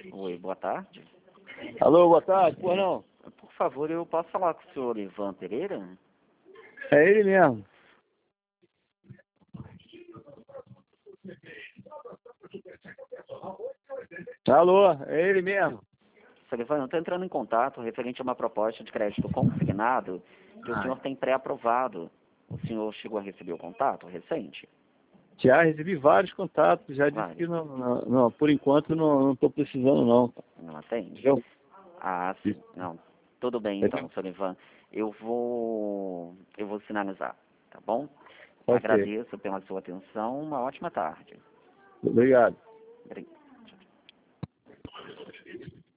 Oi, boa tarde. Alô, boa tarde, pois não? Por favor, eu posso falar com o senhor Ivan Pereira? É ele mesmo. Alô, é ele mesmo. Senhor Ivan, eu estou entrando em contato referente a uma proposta de crédito consignado que o senhor tem pré-aprovado. O senhor chegou a receber o contato recente? Já recebi vários contatos, já disse que Vários. não, por enquanto não estou precisando não. Não atende? Eu, Ah, sim. Não. Tudo bem então, senhor Ivan. Eu vou sinalizar, tá bom? pode ser. Agradeço pela sua atenção. Uma ótima tarde. Obrigado. Obrigado.